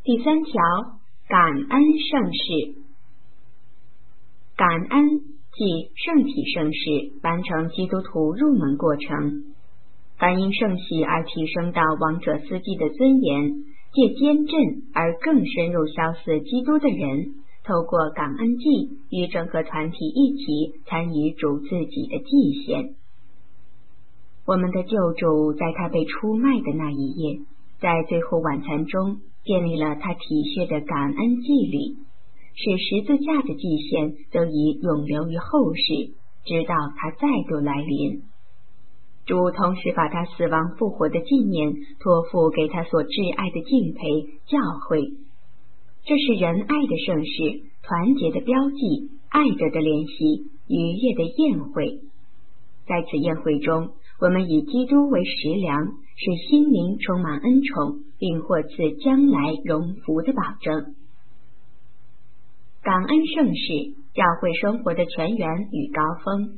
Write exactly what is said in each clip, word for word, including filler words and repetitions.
第三条，感恩圣事。感恩即圣体圣事完成基督徒入门过程，凡因圣喜而提升到王者司机的尊严，借坚振而更深入相似基督的人，透过感恩祭与整个团体一起参与主自己的祭献。我们的救主在他被出卖的那一夜，在最后晚餐中建立了他体恤的感恩祭礼，使十字架的祭献得以永留于后世，直到他再度来临。主同时把他死亡复活的纪念托付给他所挚爱的敬佩教会，这是仁爱的盛世，团结的标记，爱者的联系，愉悦的宴会。在此宴会中，我们以基督为食粮，使心灵充满恩宠，并获赐将来荣福的保证。感恩圣事，教会生活的泉源与高峰。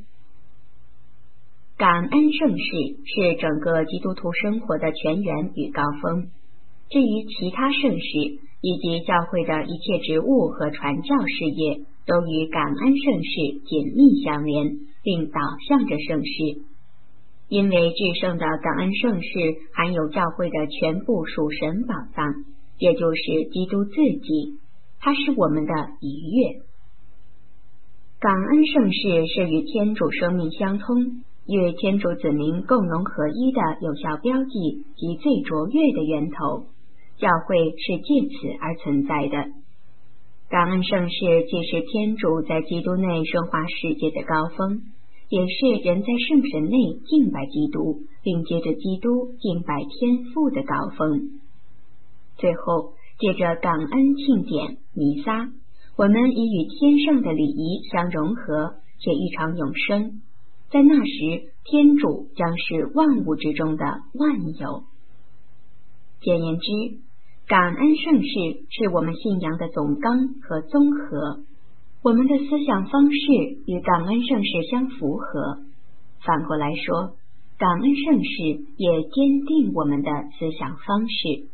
感恩圣事是整个基督徒生活的泉源与高峰。至于其他圣事以及教会的一切职务和传教事业，都与感恩圣事紧密相连，并导向着圣事。因为至圣的感恩圣事含有教会的全部属神宝藏，也就是基督自己，它是我们的愉悦。感恩圣事是与天主生命相通，与天主子民共融合一的有效标记及最卓越的源头。教会是借此而存在的。感恩圣事既是天主在基督内升华世界的高峰，也是人在圣神内敬拜基督，并接着基督敬拜天父的高峰。最后，借着感恩庆典弥撒，我们已与天上的礼仪相融合，且一尝永生。在那时，天主将是万物之中的万有。简言之，感恩圣事是我们信仰的总纲和综合，我们的思想方式与感恩圣事相符合。反过来说，感恩圣事也坚定我们的思想方式。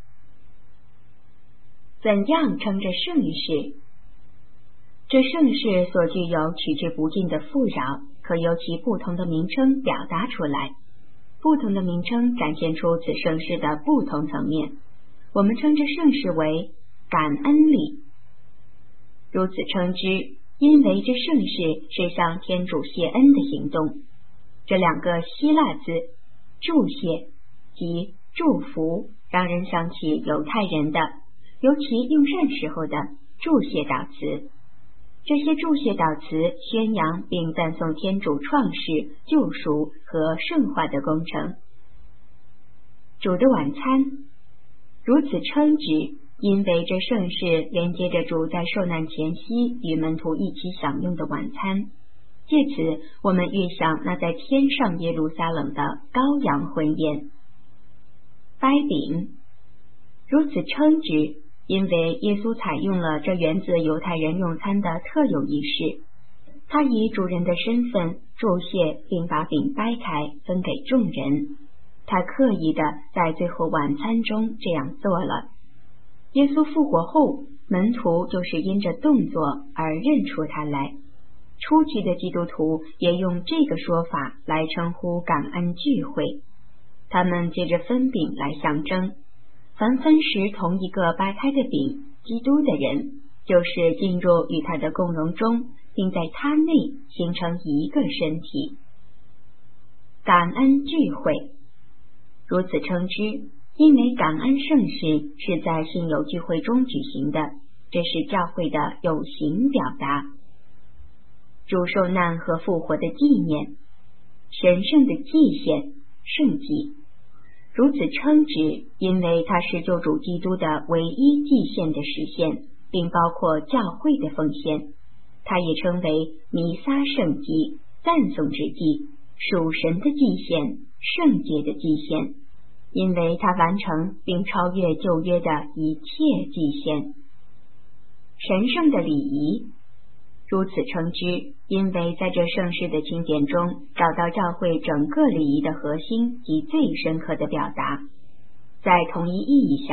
怎样称这圣事？这圣事所具有取之不尽的富饶，可由其不同的名称表达出来。不同的名称展现出此圣事的不同层面。我们称这圣事为感恩礼。如此称之，因为这圣事是向天主谢恩的行动。这两个希腊字祝谢及祝福，让人想起犹太人的，尤其用膳时候的祝谢祷词。这些祝谢祷词宣扬并赞颂天主创世、救赎和圣化的工程。主的晚餐，如此称之，因为这圣事连接着主在受难前夕与门徒一起享用的晚餐。借此，我们预想那在天上耶路撒冷的羔羊婚宴。掰饼，如此称之，因为耶稣采用了这源自犹太人用餐的特有仪式。他以主人的身份祝谢，并把饼掰开分给众人。他刻意的在最后晚餐中这样做了。耶稣复活后，门徒就是因着动作而认出他来。初期的基督徒也用这个说法来称呼感恩聚会。他们借着分饼来象征，凡分食同一个掰开的饼，基督的人就是进入与他的共融中，并在他内形成一个身体。感恩聚会，如此称之，因为感恩圣事是在信友聚会中举行的，这是教会的有形表达。主受难和复活的纪念，神圣的祭献，圣祭。如此称之，因为它是救主基督的唯一祭献的实现，并包括教会的奉献。它也称为弥撒圣祭、赞颂之祭、属神的祭献、圣洁的祭献，因为它完成并超越旧约的一切祭献。神圣的礼仪，如此称之，因为在这圣事的经典中找到教会整个礼仪的核心及最深刻的表达。在同一意义下，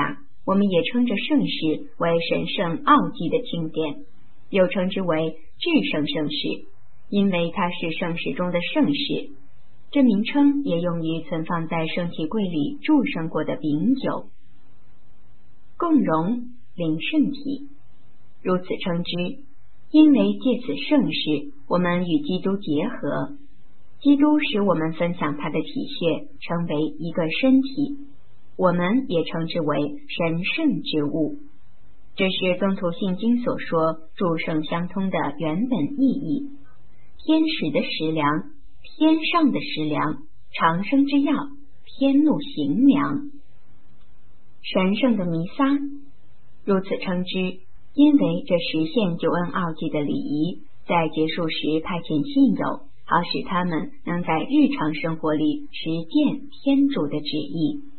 我们也称这圣事为神圣奥迹的庆典，又称之为至圣圣事，因为它是圣事中的圣事。这名称也用于存放在圣体柜里祝圣过的饼酒。共融灵圣体，如此称之，因为借此圣事，我们与基督结合，基督使我们分享他的体血，成为一个身体，我们也称之为神圣之物。这是宗徒信经所说祝圣相通的原本意义。天使的食粮，天上的食粮，长生之药，天路行粮。神圣的弥撒，如此称之，因为这实现救恩奥迹的礼仪，在结束时派遣信友，好使他们能在日常生活里实践天主的旨意。